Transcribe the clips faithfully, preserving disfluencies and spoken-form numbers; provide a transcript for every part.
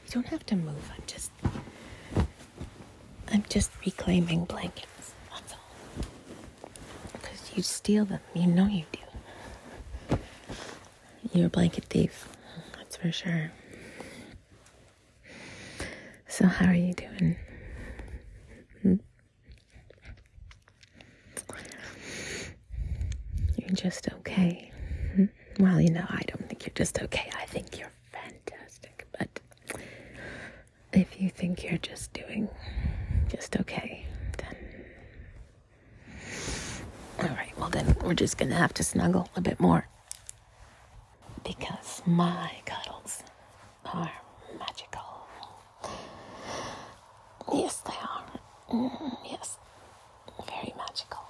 You don't have to move. I'm just, I'm just reclaiming blankets. That's all. Because you steal them. You know you do. You're a blanket thief. That's for sure. So how are you doing? Hmm? You're just okay. Hmm? Well, you know, I don't think you're just okay. I think you're fantastic. But if you think you're just doing just okay, then... Alright, well then we're just gonna have to snuggle a bit more. Because my cuddles are magical. Yes, they are. Mm, yes. Very magical.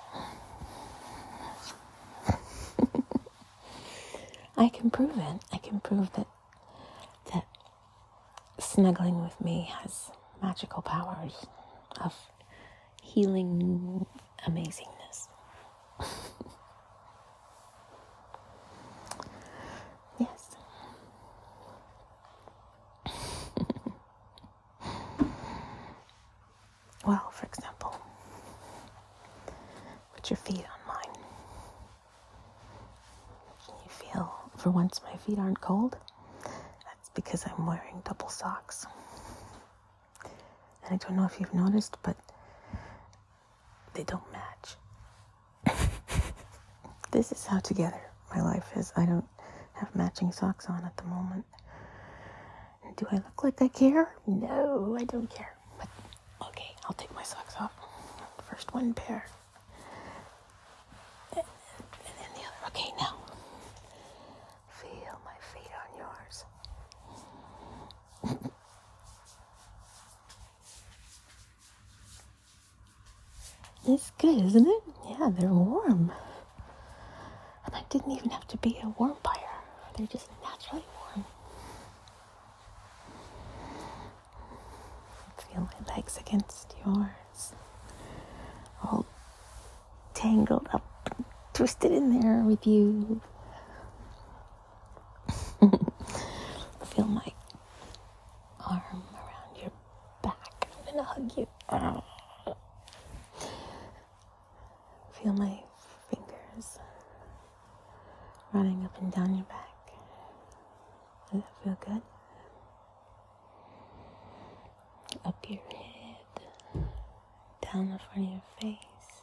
I can prove it. I can prove that that snuggling with me has magical powers of healing amazingness. Yes. Well, for example, put your feet on mine. Can you feel, for once my feet aren't cold? That's because I'm wearing double socks. And I don't know if you've noticed, but they don't match. This is how together my life is. I don't have matching socks on at the moment. Do I look like I care? No, I don't care. But okay, I'll take my socks off. First one pair. And then the other. Okay, now. Feel my feet on yours. It's good, isn't it? Yeah, they're warm. And I didn't even have to be a warm buyer. They're just naturally warm. Feel my legs against yours. All tangled up, twisted in there with you. Feel my arm around your back. I'm gonna hug you. Oh. Feel my fingers running up and down your back. Does that feel good? Up your head, down the front of your face,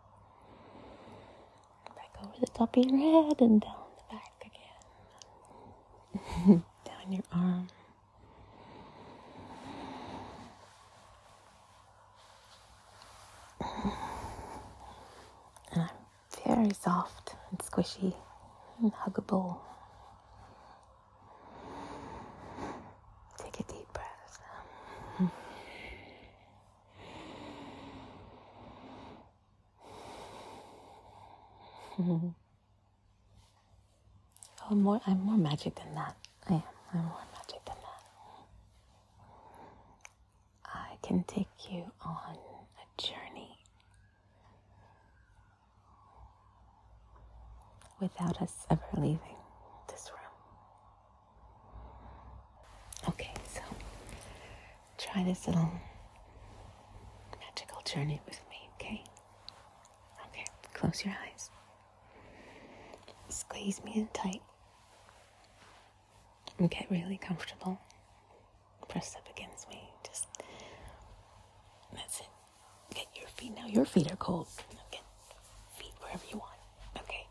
back over the top of your head and down the back again. Down your arm. And I'm very soft and squishy and huggable. Take a deep breath. Oh, more, I'm more magic than that. I am. I'm more magic than that. I can take you on a journey without us ever leaving this room. Okay, so try this little magical journey with me, okay? Okay, close your eyes. Squeeze me in tight. And get really comfortable. Press up against me. Just, that's it. Get your feet. Now your feet are cold. Get feet wherever you want. Okay.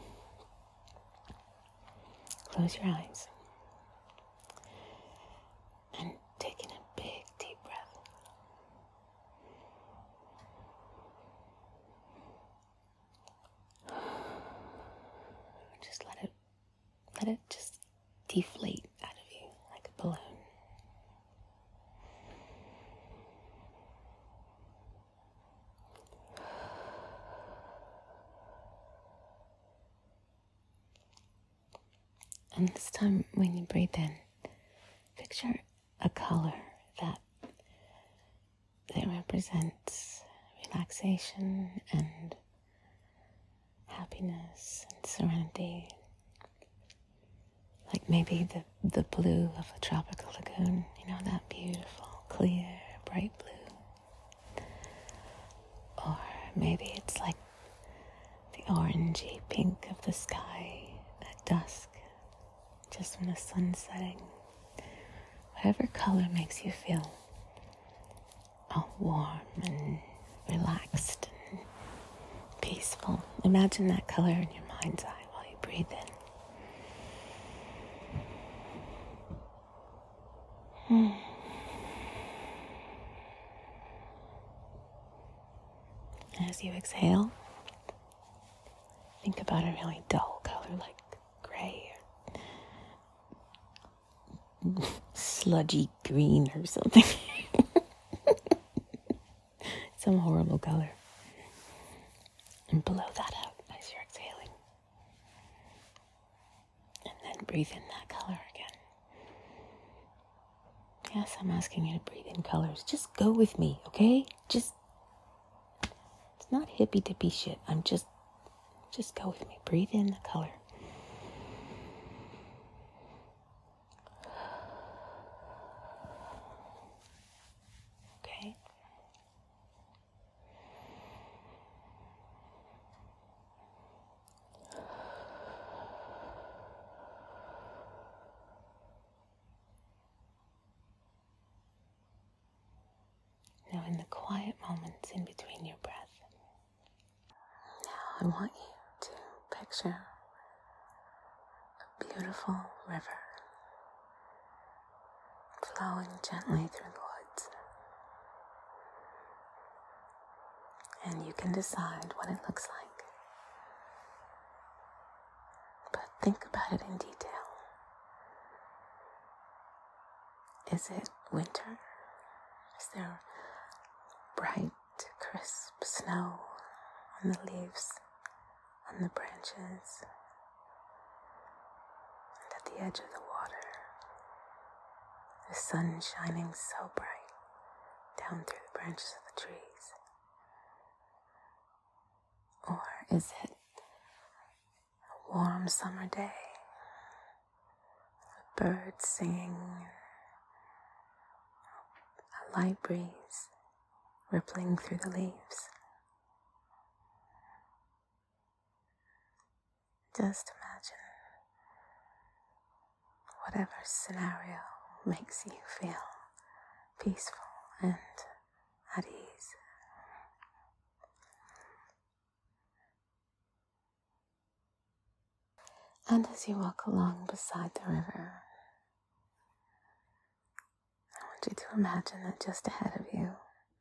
Close your eyes. And take in a big, deep breath. Just let it, let it just deflate out of you like a balloon. And this time when you breathe in, picture a color that that represents relaxation and happiness and serenity, like maybe the, the blue of a tropical lagoon, you know, that beautiful, clear, bright blue. Or maybe it's like the orangey pink of the sky at dusk, just when the sun's setting. Whatever color makes you feel all warm and relaxed and peaceful. Imagine that color in your mind's eye while you breathe in. Hmm. As you exhale, think about a really dull color like gray or sludgy green or something. Some horrible color. And blow that out as you're exhaling. And then breathe in that color again. Yes, I'm asking you to breathe in colors. Just go with me, okay? Just, it's not hippy-dippy shit. I'm just, just go with me. Breathe in the color. Okay? Now, in the quiet moments in between your breath, now I want you to picture a beautiful river flowing gently through the woods. And you can decide what it looks like. But think about it in detail. Is it winter? Is there bright, crisp snow on the leaves, on the branches, and at the edge of the water? The sun shining so bright down through the branches of the trees. Or is it a warm summer day, with birds singing, a light breeze rippling through the leaves? Just imagine whatever scenario makes you feel peaceful and at ease. And as you walk along beside the river, I want you to imagine that just ahead of you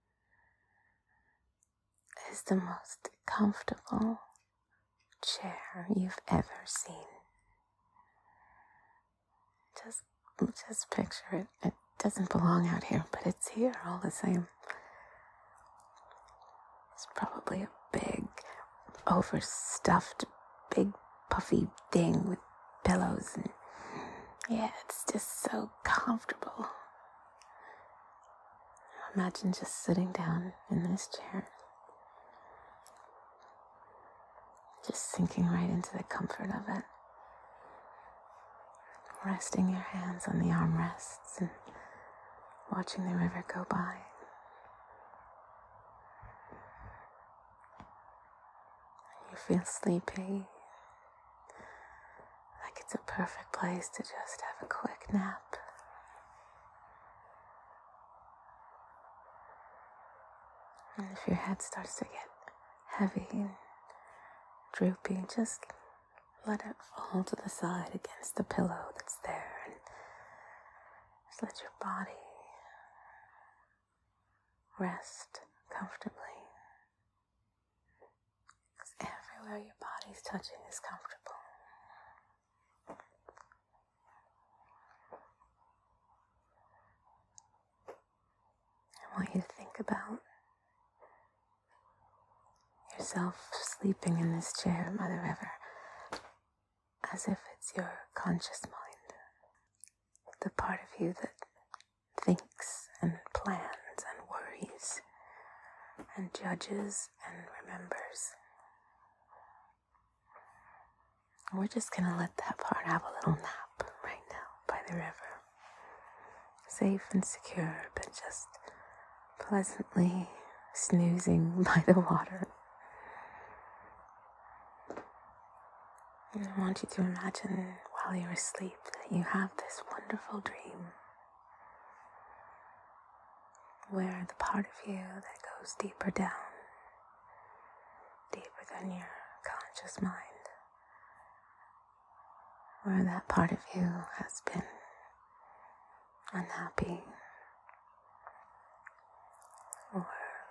is the most comfortable chair you've ever seen. Just, just picture it. It doesn't belong out here, but it's here all the same. It's probably a big, overstuffed, big, puffy thing with pillows, and yeah, it's just so comfortable. Imagine just sitting down in this chair, just sinking right into the comfort of it, resting your hands on the armrests and watching the river go by. You feel sleepy, like it's a perfect place to just have a quick nap. And if your head starts to get heavy and droopy, just let it fall to the side against the pillow that's there, and just let your body rest comfortably. Because everywhere your body's touching is comfortable. I want you to think about yourself sleeping in this chair by the river as if it's your conscious mind, the part of you that thinks and plans and worries and judges and remembers. We're just going to let that part have a little nap right the river, safe and secure, but just pleasantly snoozing by the water. And I want you to imagine while you're asleep that you have this wonderful dream where the part of you that goes deeper down, deeper than your conscious mind, where that part of you has been unhappy or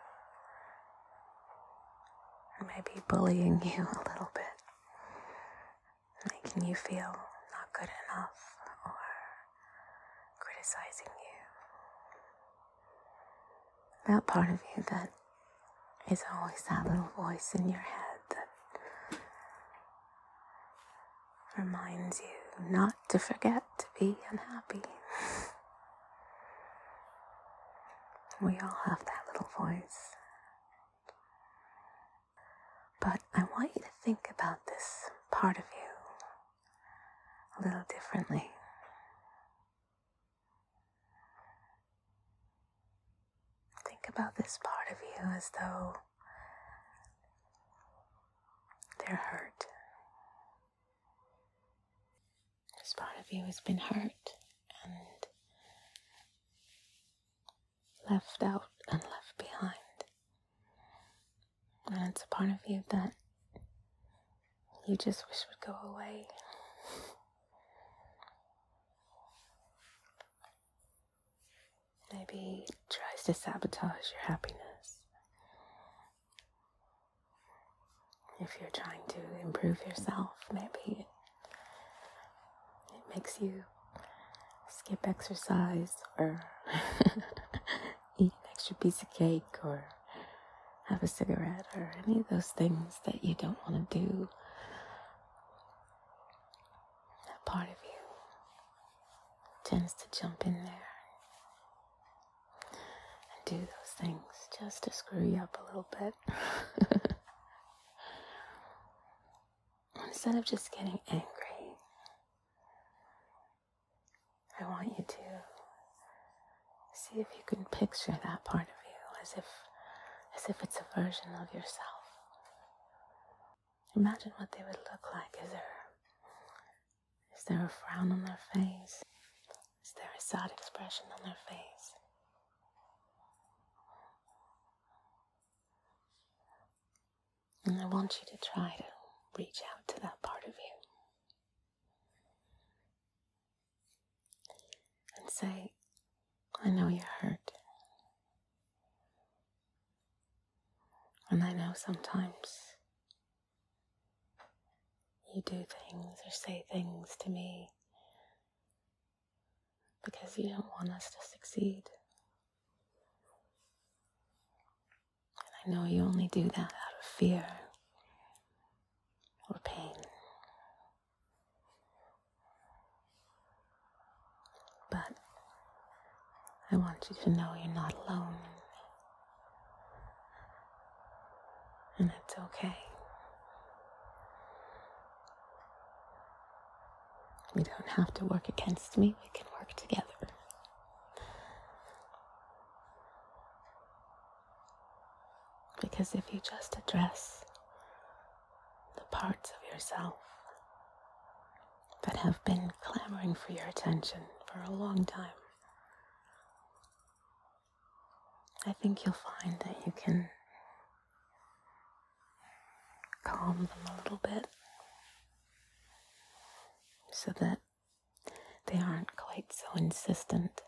maybe bullying you a little bit, making you feel not good enough or criticizing you. That part of you that is always that little voice in your head that reminds you not to forget to be unhappy. We all have that little voice. But I want you to think about this part of you a little differently. Think about this part of you as though they're hurt. This part of you has been hurt and left out and left behind. And it's a part of you that you just wish would go away. Maybe it tries to sabotage your happiness. If you're trying to improve yourself, maybe it, it makes you skip exercise or eat an extra piece of cake or have a cigarette or any of those things that you don't want to do. That part of you tends to jump in there and do those things just to screw you up a little bit. Instead of just getting angry, I want you to see if you can picture that part of you as if as if it's a version of yourself. Imagine what they would look like. Is there is there a frown on their face? Is there a sad expression on their face? And I want you to try to reach out to that part of you and say, I know you're hurt. And I know sometimes you do things or say things to me because you don't want us to succeed. And I know you only do that out of fear or pain. But I want you to know you're not alone. And it's okay. We don't have to work against me, we can work together. Because if you just address the parts of yourself that have been clamoring for your attention for a long time, I think you'll find that you can calm them a little bit so that they aren't quite so insistent.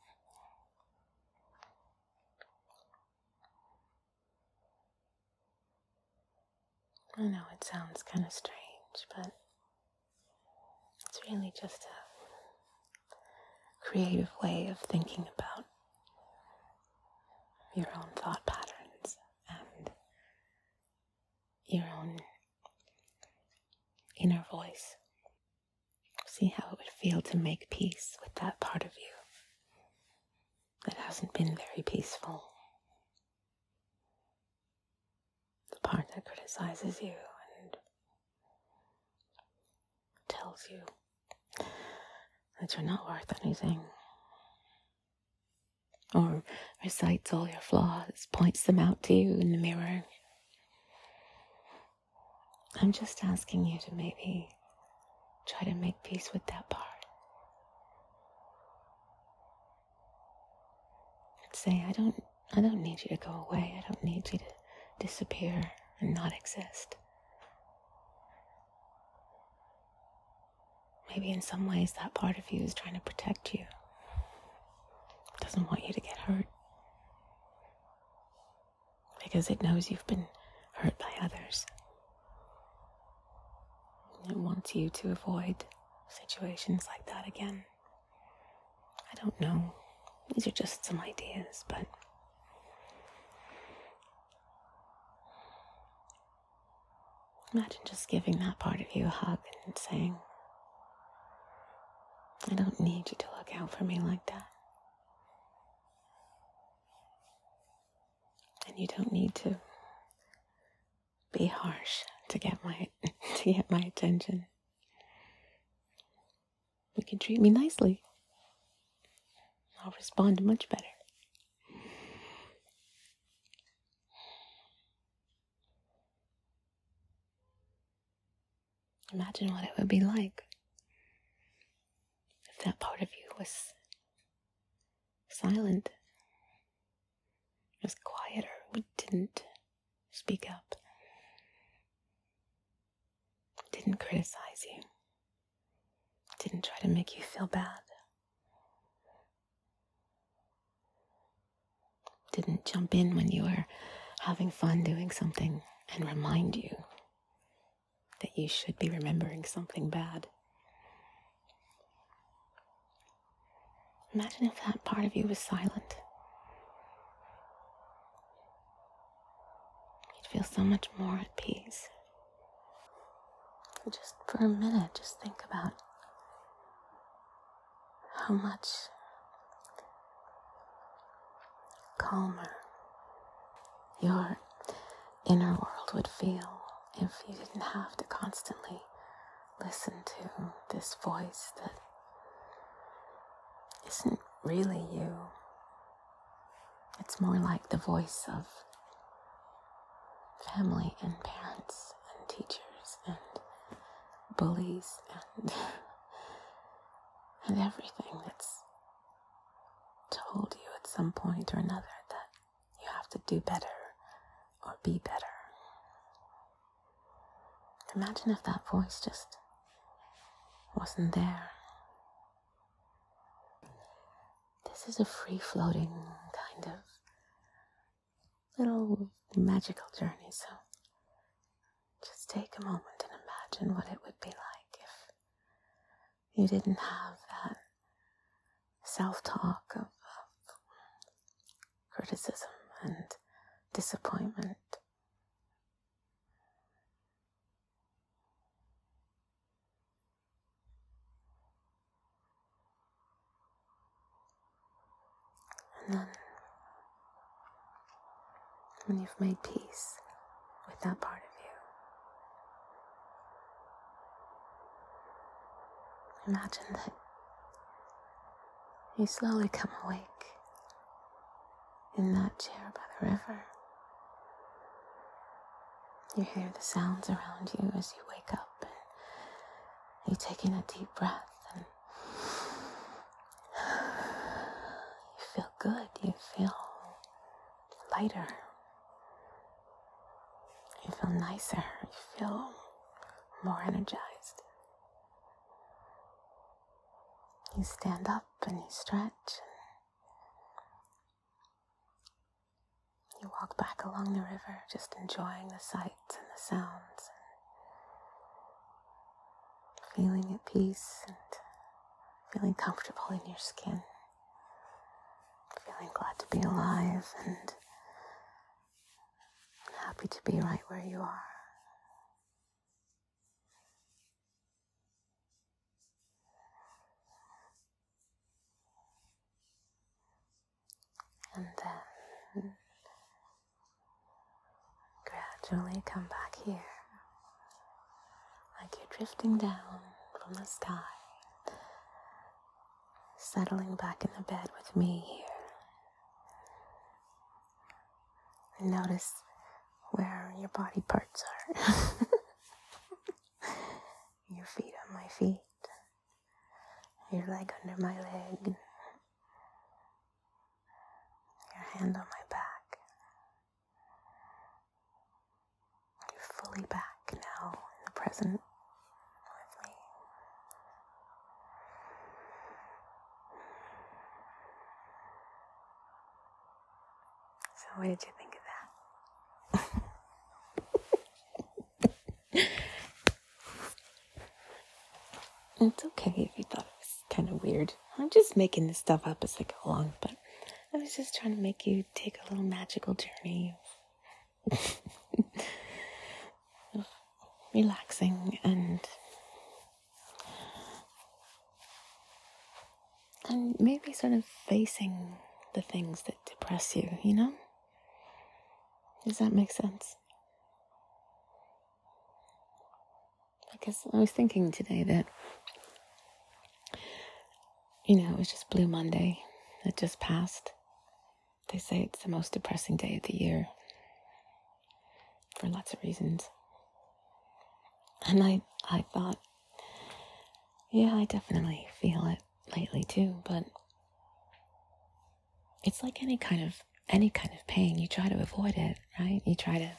I know it sounds kind of strange, but it's really just a creative way of thinking about your own thought patterns and your own inner voice. See how it would feel to make peace with that part of you that hasn't been very peaceful. The part that criticizes you and tells you that you're not worth anything, or recites all your flaws, points them out to you in the mirror. I'm just asking you to maybe try to make peace with that part. And say, I don't, I don't need you to go away. I don't need you to disappear and not exist. Maybe in some ways that part of you is trying to protect you. Doesn't want you to get hurt. Because it knows you've been hurt by others. It wants you to avoid situations like that again. I don't know. These are just some ideas, but imagine just giving that part of you a hug and saying, I don't need you to look out for me like that. And you don't need to be harsh to get my to get my attention. You can treat me nicely. I'll respond much better. Imagine what it would be like if that part of you was silent, was quieter, didn't speak up, didn't criticize you, didn't try to make you feel bad, didn't jump in when you were having fun doing something and remind you that you should be remembering something bad. Imagine if that part of you was silent. You'd feel so much more at peace. Just for a minute, just think about how much calmer your inner world would feel if you didn't have to constantly listen to this voice that isn't really you. It's more like the voice of family and parents and teachers and bullies and and everything that's told you at some point or another that you have to do better or be better. Imagine if that voice just wasn't there. This is a free-floating kind of little magical journey, so just take a moment and imagine what it would be like if you didn't have that self-talk of, of criticism and disappointment. And then, when you've made peace with that part of you, imagine that you slowly come awake in that chair by the river. You hear the sounds around you as you wake up, and you take in a deep breath, and you feel good, you feel lighter, you feel nicer, you feel more energized. You stand up and you stretch, and you walk back along the river, just enjoying the sights and the sounds, and feeling at peace and feeling comfortable in your skin, feeling glad to be alive and happy to be right where you are. And then gradually come back here, like you're drifting down from the sky, settling back in the bed with me here. And notice where your body parts are. Your feet on my feet, your leg under my leg, your hand on my back. You're fully back now in the present with me. So what did you think of that? It's okay if you thought it was kind of weird. I'm just making this stuff up as I go along, but I was just trying to make you take a little magical journey of, of relaxing and and maybe sort of facing the things that depress you, you know? Does that make sense? Because I was thinking today that, you know, it was just Blue Monday that just passed. They say it's the most depressing day of the year for lots of reasons. And I, I thought, yeah, I definitely feel it lately too, but it's like any kind of, any kind of pain. You try to avoid it, right? You try to,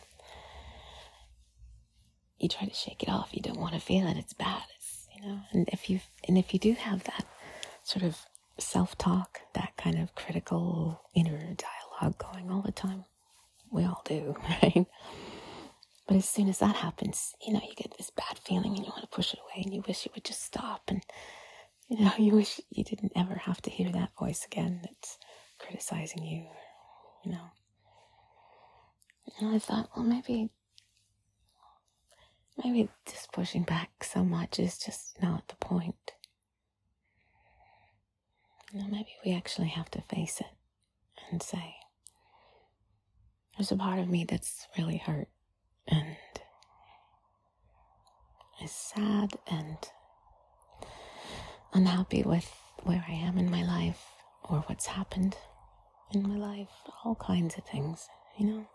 you try to shake it off. You don't want to feel it. It's bad. It's, you know, and if you, and if you do have that sort of self-talk, that kind of critical inner dialogue going all the time, we all do, right? But as soon as that happens, you know, you get this bad feeling and you want to push it away and you wish it would just stop, and, you know, you wish you didn't ever have to hear that voice again that's criticizing you, you know. And I thought, well, maybe maybe just pushing back so much is just not the point. You know, maybe we actually have to face it and say, there's a part of me that's really hurt and is sad and unhappy with where I am in my life or what's happened in my life, all kinds of things, you know.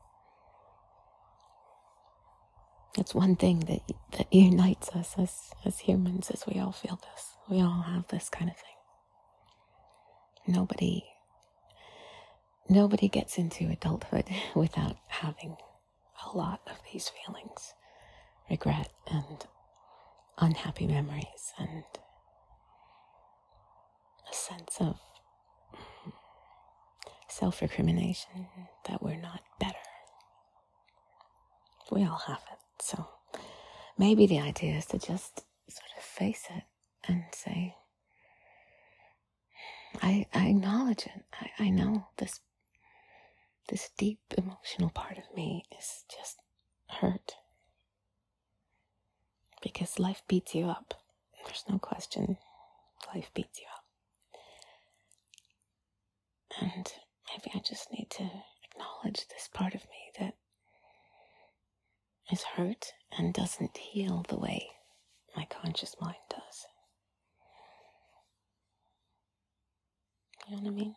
It's one thing that that unites us as, as humans, as we all feel this. We all have this kind of thing. Nobody, nobody gets into adulthood without having a lot of these feelings, regret and unhappy memories and a sense of self-recrimination that we're not better. We all have it. So maybe the idea is to just sort of face it and say, I, I acknowledge it. I, I know this this deep emotional part of me is just hurt. Because life beats you up. There's no question. Life beats you up. And maybe I just need to acknowledge this part of me that is hurt and doesn't heal the way my conscious mind does. You know what I mean?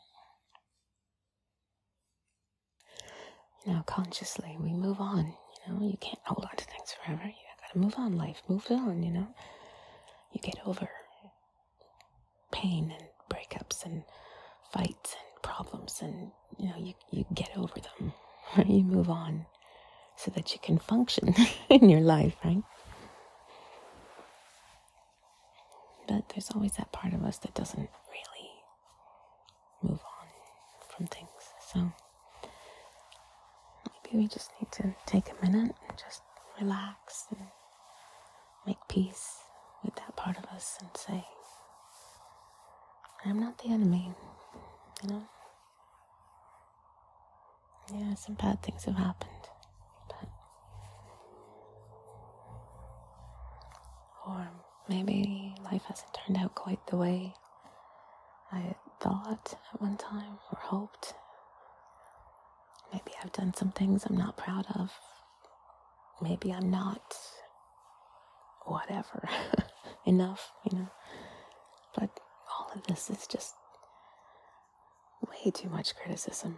You know, consciously we move on. You know, you can't hold on to things forever. You gotta move on. Life moves on, you know. You get over pain and breakups and fights and problems, and, you know, you, you get over them. You move on so that you can function in your life, right? But there's always that part of us that doesn't really move on from things. So maybe we just need to take a minute and just relax and make peace with that part of us and say, I'm not the enemy, you know? Yeah, some bad things have happened, but or maybe life hasn't turned out quite the way I had thought at one time or hoped. Maybe I've done some things I'm not proud of. Maybe I'm not whatever enough, you know. But all of this is just way too much criticism.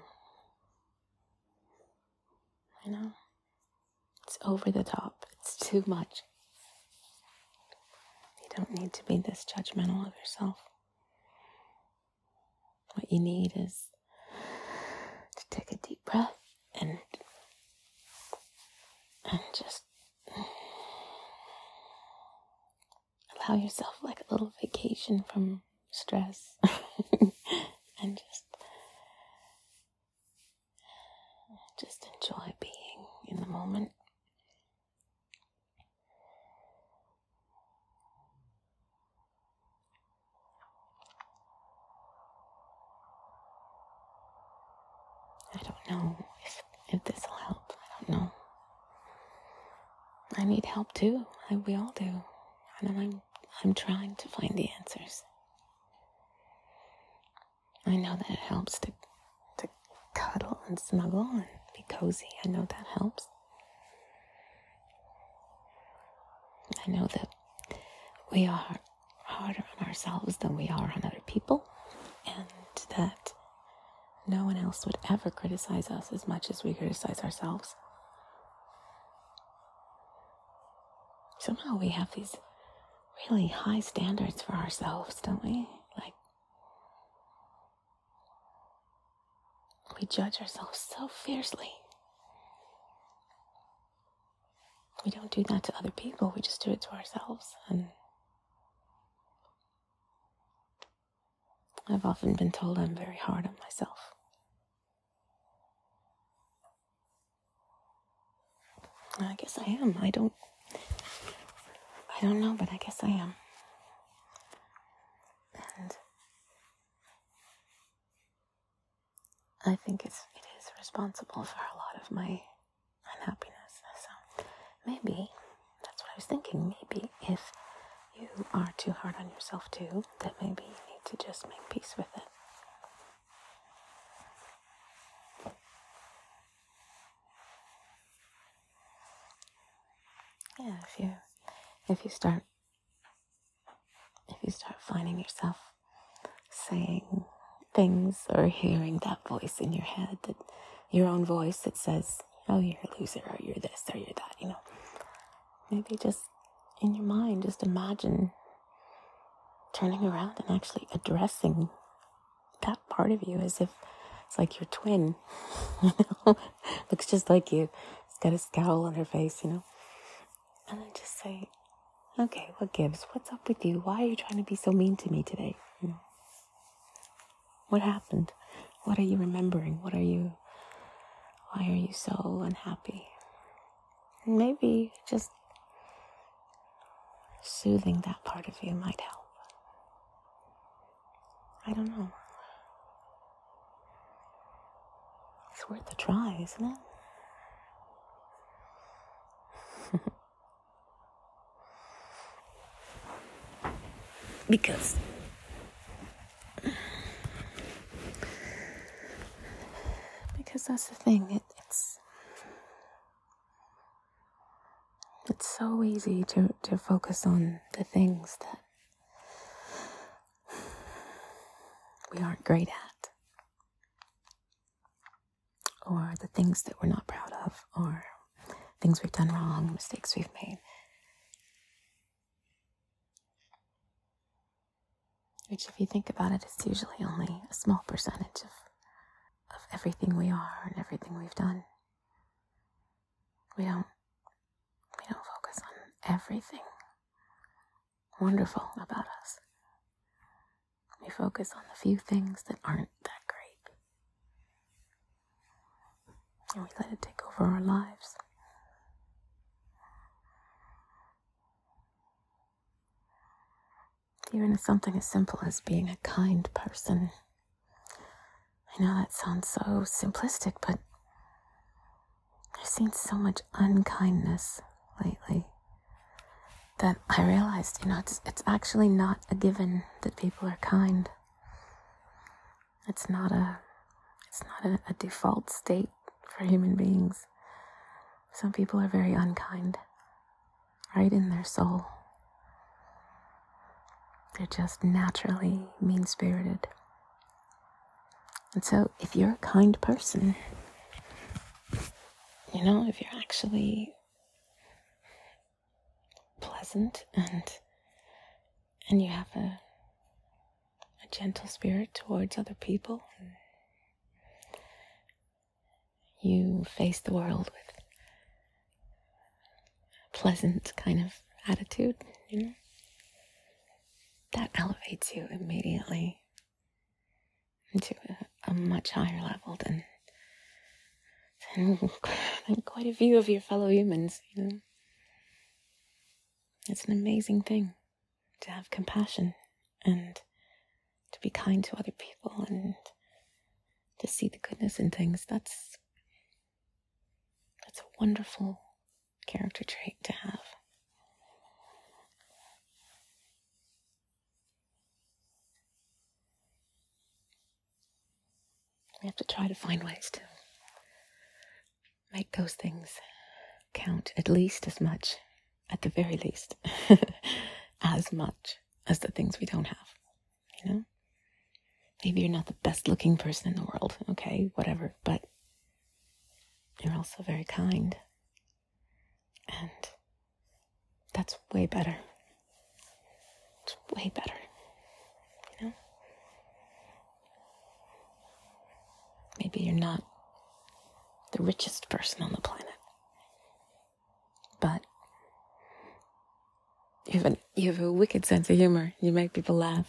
You know? It's over the top. It's too much. You don't need to be this judgmental of yourself. What you need is to take a deep breath and and just allow yourself like a little vacation from stress and just just enjoy being in the moment. I don't know if, if this will help. I don't know. I need help too. I, we all do. And I'm, I'm trying to find the answers. I know that it helps to, to cuddle and snuggle and be cozy. I know that helps. I know that we are harder on ourselves than we are on other people. And that no one else would ever criticize us as much as we criticize ourselves. Somehow we have these really high standards for ourselves, don't we? Like, we judge ourselves so fiercely. We don't do that to other people, we just do it to ourselves. And I've often been told I'm very hard on myself. I guess I am. I don't I don't know, but I guess I am. And I think it's it is responsible for a lot of my unhappiness. So maybe, that's what I was thinking, maybe if you are too hard on yourself too, that maybe you need to just make peace with it. Yeah, if you if you start if you start finding yourself saying things or hearing that voice in your head, that your own voice that says, oh, you're a loser, or you're this, or you're that, you know, maybe just in your mind, just imagine turning around and actually addressing that part of you as if it's like your twin, you know, looks just like you. It's got a scowl on her face, you know. And then just say, okay, what gives? What's up with you? Why are you trying to be so mean to me today? You know, what happened? What are you remembering? What are you, why are you so unhappy? And maybe just soothing that part of you might help. I don't know. It's worth a try, isn't it? Because because that's the thing. It, it's it's so easy to, to focus on the things that we aren't great at, or the things that we're not proud of, or things we've done wrong, mistakes we've made. Which, if you think about it, it's usually only a small percentage of, of everything we are and everything we've done. We don't, we don't focus on everything wonderful about us. We focus on the few things that aren't that great. And we let it take over our lives. Even something as simple as being a kind person. I know that sounds so simplistic, but I've seen so much unkindness lately that I realized, you know, it's it's actually not a given that people are kind. It's not a it's not a, a default state for human beings. Some people are very unkind, right in their soul. They're just naturally mean-spirited. And so if you're a kind person, you know, if you're actually pleasant and and you have a, a gentle spirit towards other people, you face the world with a pleasant kind of attitude, you know, that elevates you immediately into a, a much higher level than, than, than quite a few of your fellow humans, you know. It's an amazing thing to have compassion and to be kind to other people and to see the goodness in things. That's that's a wonderful character trait to have. We have to try to find ways to make those things count at least as much, at the very least, as much as the things we don't have, you know? Maybe you're not the best looking person in the world, okay, whatever, but you're also very kind. And that's way better. It's way better, you know? Maybe you're not the richest person on the planet, but you have, an, you have a wicked sense of humor. You make people laugh.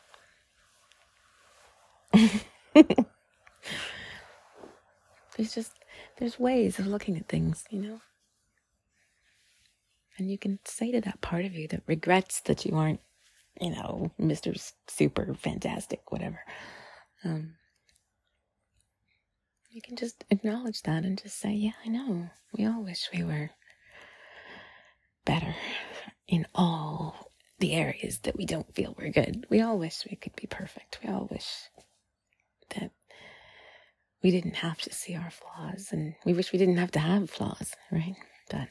There's just, there's ways of looking at things, you know? And you can say to that part of you that regrets that you aren't, you know, Mister Super Fantastic, whatever. Um, you can just acknowledge that and just say, yeah, I know. We all wish we were better in all the areas that we don't feel we're good. We all wish we could be perfect. We all wish that we didn't have to see our flaws, and we wish we didn't have to have flaws, right? But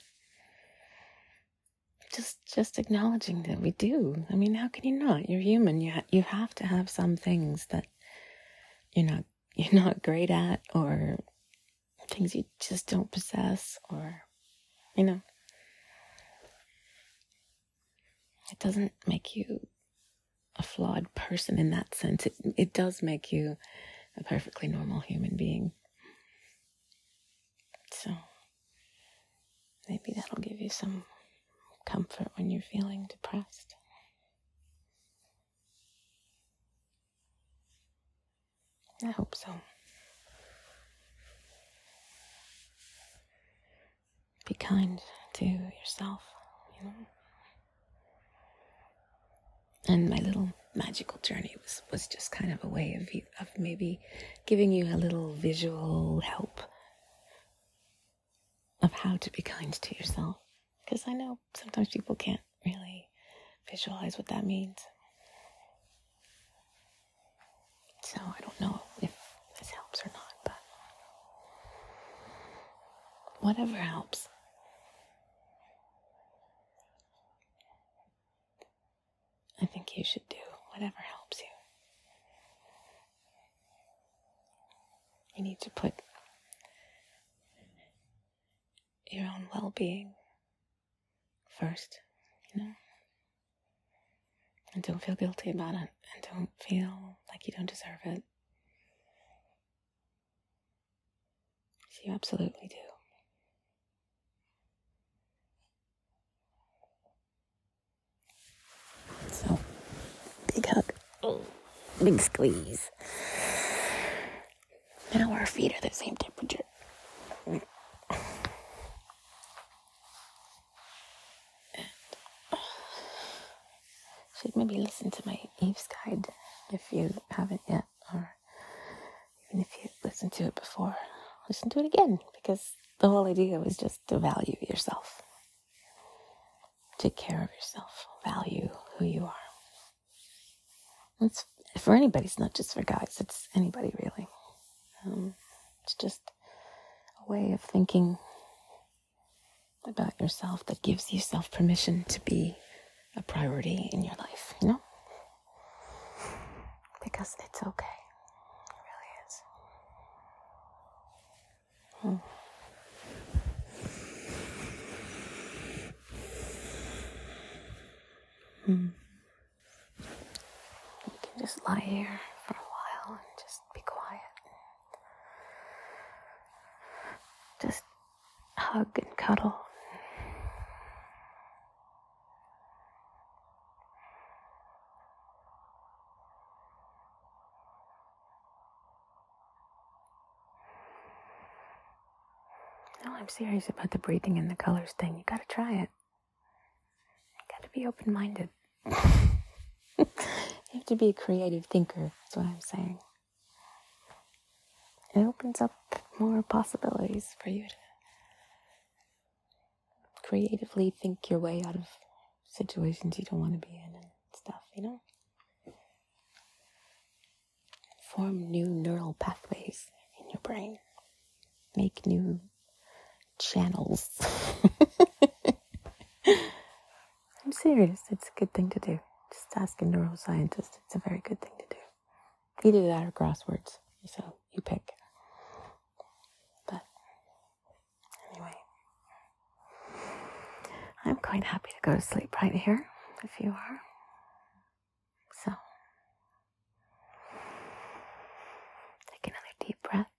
just just acknowledging that we do. I mean, how can you not? You're human. You ha- you have to have some things that you're not you're not great at, or things you just don't possess, or, you know. It doesn't make you a flawed person in that sense. It it does make you a perfectly normal human being. So maybe that'll give you some comfort when you're feeling depressed. I hope so. Be kind to yourself, you know. And my little magical journey was, was just kind of a way of of maybe giving you a little visual help of how to be kind to yourself. Because I know sometimes people can't really visualize what that means. So I don't know if this helps or not, but whatever helps. I think you should do whatever helps you. You need to put your own well-being first, you know? And don't feel guilty about it. And don't feel like you don't deserve it. You absolutely do. So, big hug. Big squeeze. Now our feet are the same temperature. Should maybe listen to my Eve's Guide if you haven't yet, or even if you listened to it before, listen to it again, because the whole idea was just to value yourself. Take care of yourself. Value who you are. It's for anybody. It's not just for guys. It's anybody, really. Um, it's just a way of thinking about yourself that gives yourself permission to be a priority in your life, you know? Because it's okay. It really is. Hmm. Hmm. You can just lie here for a while and just be quiet. Just hug and cuddle. No, I'm serious about the breathing and the colors thing. You gotta try it. You gotta be open-minded. You have to be a creative thinker, that's what I'm saying. It opens up more possibilities for you to creatively think your way out of situations you don't want to be in and stuff, you know? Form new neural pathways in your brain. Make new channels. I'm serious. It's a good thing to do. Just ask a neuroscientist. It's a very good thing to do. Either that or crosswords. So you pick. But anyway, I'm quite happy to go to sleep right here, if you are. So take another deep breath.